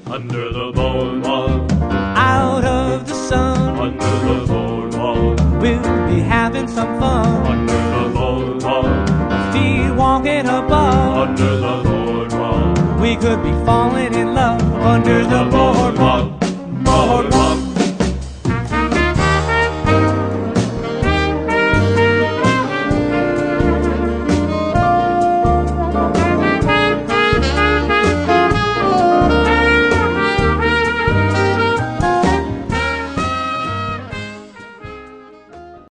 under the boardwalk, out of the sun. under the boardwalk, We'll be having some fun. under the boardwalk, Feet walking above. under the boardwalk. We could be falling